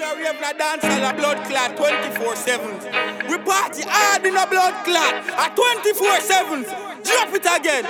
a rave na dance and a blood clot 24/7. We party hard in a blood clot at 24/7. Drop it again.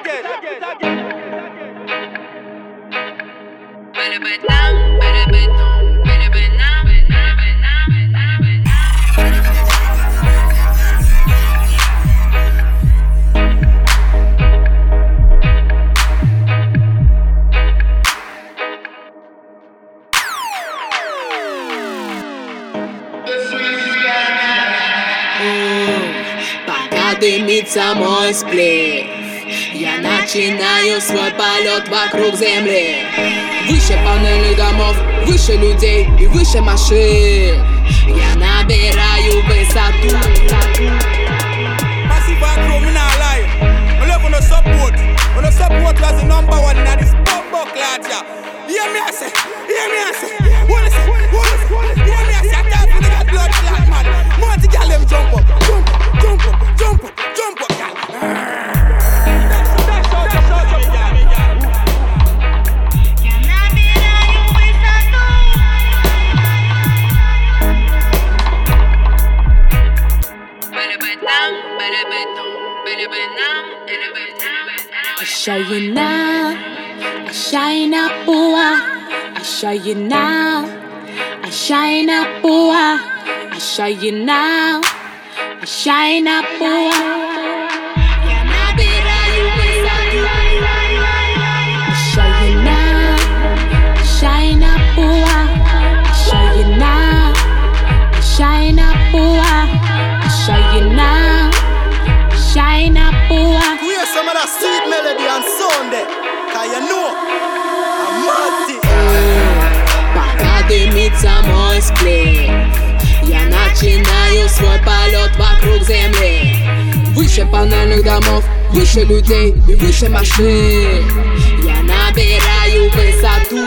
Пока дымится мой сплив, я начинаю свой полет вокруг земли. Выше панельных домов, выше людей и выше машин. Я набираю высоту. Massive agro, me nah lie. I love on the support. On the support was the number one in this bumbo clot, yeah. Hear me I say, hear me I say. What I say, hear me I say. I can't feel that blood clot, man. Want to get them jump up, jump up, jump up, jump up, jump up, girl. I show you now, I shine up, boy. I show you now, I shine up, boy. I show you now, I shine up, boy. Я набираю высоту. I show you now, I shine up, boy. I show you now, I shine up, boy. I show you now, I shine up, boy. We hear some of that sweet melody on Sunday, cause you know, I'm multi. Пока дымится мой сплив, я начинаю свой полет вокруг земли. Выше панельных домов, выше людей и выше машин. Я набираю высоту.